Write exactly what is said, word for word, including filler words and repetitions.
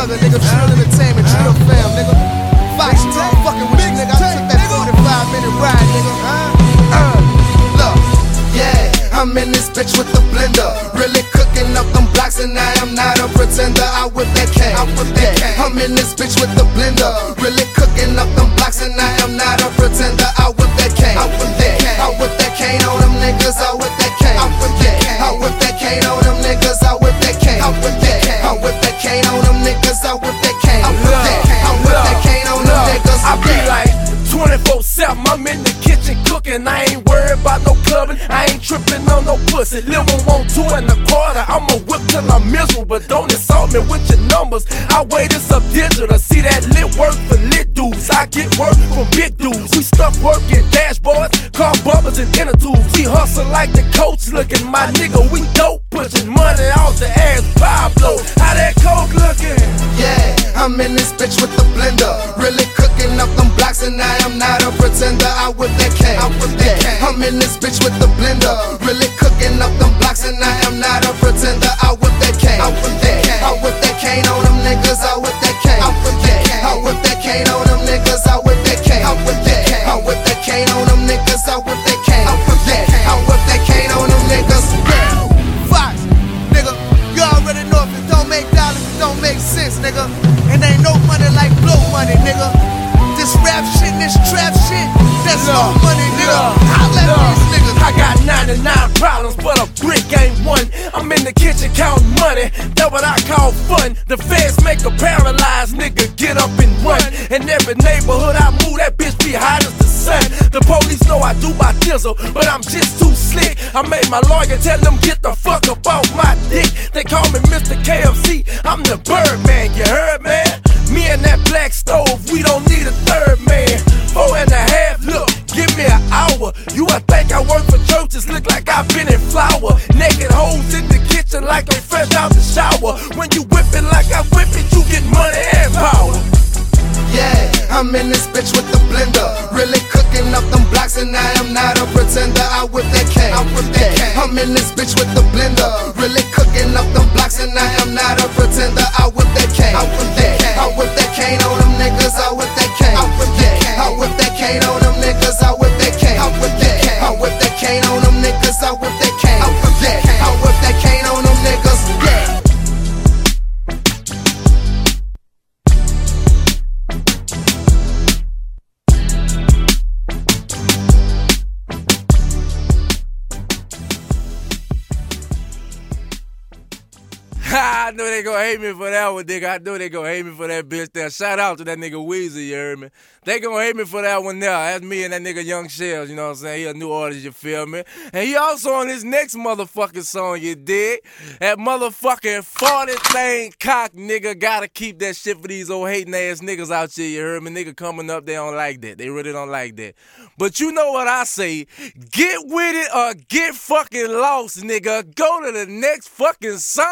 Thugger, nigga. Trill Entertainment, Trill Fam, nigga. Fox, I'm fucking with you, nigga. I took that forty-five minute ride, nigga. Uh, look, yeah, I'm in this bitch with the blender, really cooking up them blocks, and I am not a pretender. I whip that K, I whip that K. I'm in this bitch with the blender, really cooking up them blocks, and I am not a pretender. I whip that K, I whip that K. I whip that K on them niggas. I whip that K, I whip that K. I whip that K on them niggas. I whip that K, I whip that K. I whip that K on them niggas. I whip that K, I whip that K. I whip that K on them niggas. I be like twenty-four seven, I'm in the kitchen cooking. I ain't worried about no clubbing, I ain't tripping on no pussy. Living on two and a quarter, I'ma whip till I'm miserable. But don't insult me with your numbers, I weigh this up digital. See that lit work for lit dudes, I get work from big dudes. We stuff working dashboards, car bumpers and inner tubes. We hustle like the coach looking, my nigga, we dope pushing money off the ass Pablo. How that coke looking? Yeah, I'm in this bitch with the blender, really cooking up them blocks, and I am not a pretender. I whip that K, I whip that K. I'm in this bitch with the blender, really cooking up them blocks, and I am not a pretender. I whip that K, I whip that K. I whip that K on them niggas. I whip that K, I whip that K. I whip that K on them niggas. I whip that K, I whip that K. I whip that K on them niggas. I whip that K, I whip that K. I whip that K on them niggas. Fox, nigga, you already know if it don't make dollars, it don't make sense, nigga. And ain't no money like blow money, nigga. This rap shit, this trap shit, that's no money, nigga. Holla at these niggas. I got ninety-nine problems, but a brick ain't one. I'm in the kitchen counting money, that's what I call fun. The feds make a paralyzed nigga get up and run. In every neighborhood I move, that bitch be hot as the sun. The police know I do my thizzle, but I'm just too slick. I made my lawyer tell them get the fuck up off my dick. They call me Mister K F C, I'm the Birdman, you heard, man? Me and that black stove, we don't need a third man. Four and a half, look, give me an hour. You would think I work for churches, look like I've been in flour. Naked hoes in the kitchen like they fresh out the shower. When you whip it like I whip it, you get money and power. Yeah, I'm in this bitch with the blender, really cooking up them blocks, and I am not a pretender. I whip that K, I whip that K. I'm in this bitch with the blender, really cooking up them blocks, and I am not a pretender. I whip that K, I whip that K. I whip that K on them niggas. I whip that K, I whip that K. I whip that K on them niggas. I whip that K, I whip that K. I whip that K on them niggas. I whip that K, I whip that K. I whip that K on them niggas. Yeah. I know they gonna hate me for that one, nigga. I know they gonna hate me for that bitch there. Shout out to that nigga Weezy, you heard me? They gonna hate me for that one there. That's me and that nigga Young Shells, you know what I'm saying? He a new artist, you feel me? And he also on his next motherfucking song, you dig? That motherfucking forty thing cock, nigga. Gotta keep that shit for these old hating ass niggas out here, you heard me? Nigga coming up, they don't like that. They really don't like that. But you know what I say? Get with it or get fucking lost, nigga. Go to the next fucking song.